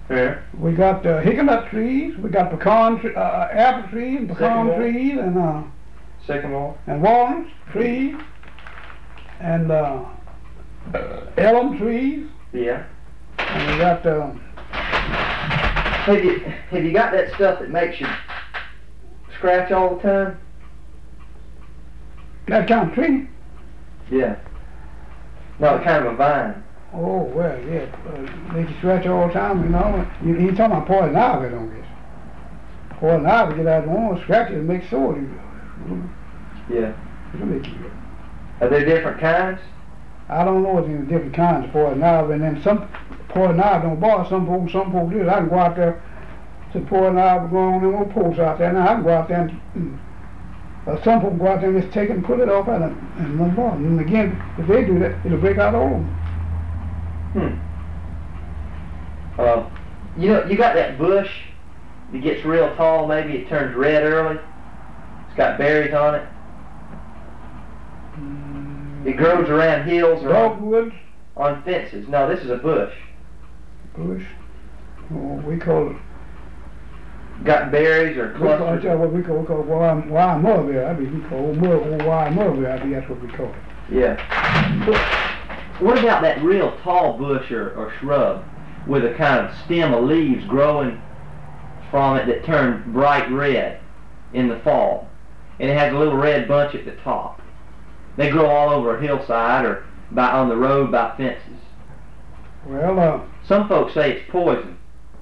Yeah. We got hickory trees. We got apple trees, pecan trees, and sycamore, and walnut trees, and elm trees. Yeah. And we got. Have you got that stuff that makes you scratch all the time? That kind of tree? Yeah. No, kind of a vine. Oh, well, yeah. Make you scratch all the time, you know. You talking about poison ivy, don't you? Poison ivy, get out of the one, scratch it and make sore. Yeah. It'll make you. Are there different kinds? I don't know if there's different kinds of poison ivy, and then some poison ivy don't bother some folks do it. I can go out there to poison ivy going on in little posts out there. Now I can go out there and some people go out there and just take it and pull it off and move on. And again, if they do that, it'll break out all of them. You know, you got that bush that gets real tall, maybe it turns red early. It's got berries on it. It grows around hills or dogwoods on fences. No, this is a bush. Bush? Oh, we call it. Got berries or clusters. That's what we call wild mulberry. I mean, we call old wild mulberry. I think that's what we call it. Yeah. But what about that real tall bush or shrub with a kind of stem of leaves growing from it that turn bright red in the fall, and it has a little red bunch at the top? They grow all over a hillside or on the road by fences. Well, some folks say it's poison.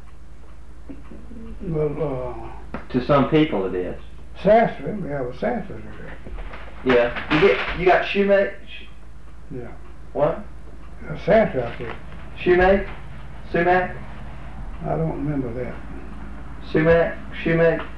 Well, to some people it is. Sarsaparilla, we have a sarsaparilla. Yeah. You got shumate? Yeah. What? Sarsaparilla. Shumate? Sumac? I don't remember that. Shumate?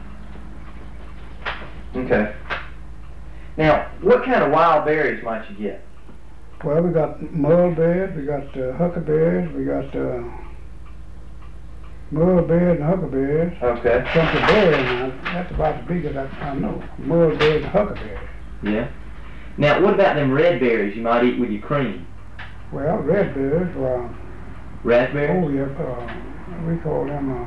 Okay. Now, what kind of wild berries might you get? Well, we got mulberries, we got huckleberries, we got mulberries and huckleberries. Okay. Something berries now. That's about as big as I know. Mulberries and huckleberries. Yeah. Now, what about them red berries you might eat with your cream? Well, red berries. Raspberries? Oh yeah. We call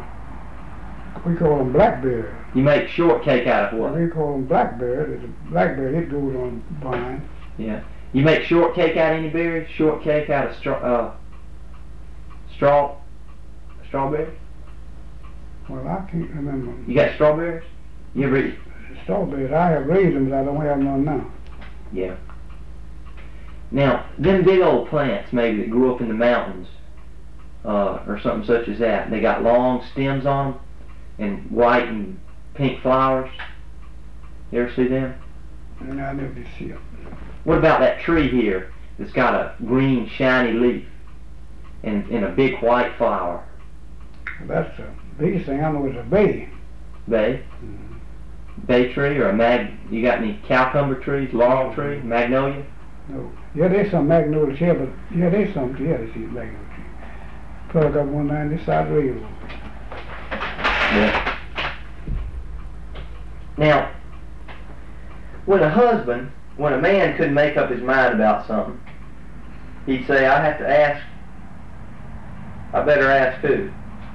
them blackberries. You make shortcake out of what? We call them blackberries. It's a blackberry. It goes on vine. Yeah. You make shortcake out of any berries? Shortcake out of strawberries? Well, I can't remember. You got strawberries? You ever eat? Strawberries. I have raisins, but I don't have none now. Yeah. Now, them big old plants maybe that grew up in the mountains, or something such as that, they got long stems on them and white and pink flowers. You ever see them? And I never did see them. What about that tree here that's got a green shiny leaf and a big white flower? Well, that's the biggest thing I know is a bay. Bay? Mm-hmm. Bay tree or you got any cowcumber trees, laurel tree, magnolia? No. Yeah, there's some magnolias here, but yeah, there's some here. There's magnolia tree. Plus I got one down this side of the railroad. Yeah. Now, when a man couldn't make up his mind about something, he'd say, I better ask who?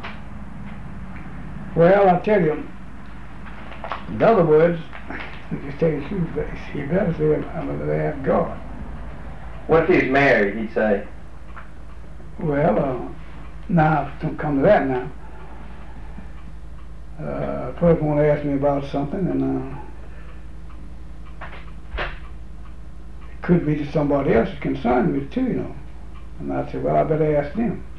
Well, I tell you, in other words, just tell you the truth, he better say, I'm going to ask God. What if he was married, he'd say? Well, now, don't come to that now. A person want to ask me about something, and it could be to somebody else that concerned me too, you know. And I said, well, I better ask them.